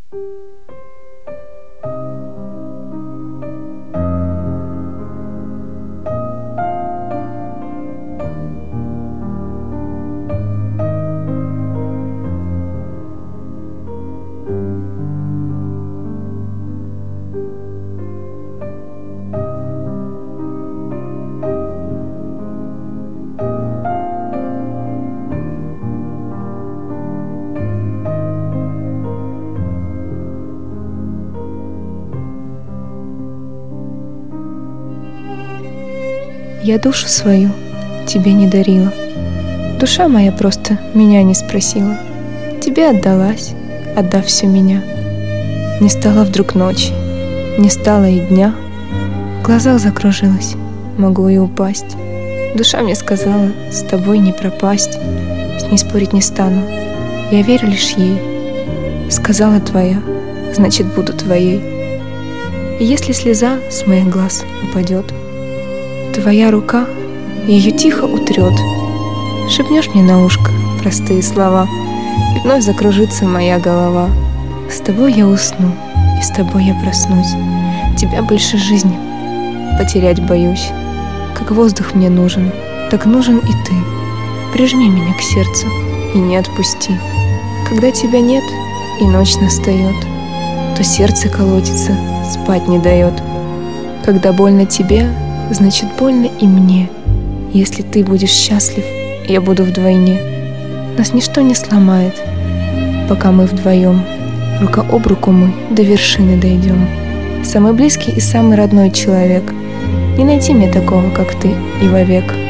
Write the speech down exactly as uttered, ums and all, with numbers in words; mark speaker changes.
Speaker 1: Я душу свою тебе не дарила, душа моя просто меня не спросила. Тебе отдалась, отдав всю меня. Не стало вдруг ночи, не стало и дня. В глазах закружилась, могу и упасть. Душа мне сказала, с тобой не пропасть. С ней спорить не стану, я верю лишь ей. Сказала твоя, значит буду твоей. И если слеза с моих глаз упадет, твоя рука ее тихо утрет. Шепнешь мне на ушко простые слова, и вновь закружится моя голова. С тобой я усну, и с тобой я проснусь. Тебя больше жизни потерять боюсь. Как воздух мне нужен, так нужен и ты. Прижми меня к сердцу и не отпусти. Когда тебя нет и ночь настает, то сердце колотится, спать не дает. Когда больно тебе, значит больно и мне. Если ты будешь счастлив, я буду вдвойне. Нас ничто не сломает, пока мы вдвоем. Рука об руку мы до вершины дойдем. Самый близкий и самый родной человек. Не найти мне такого, как ты, и вовек.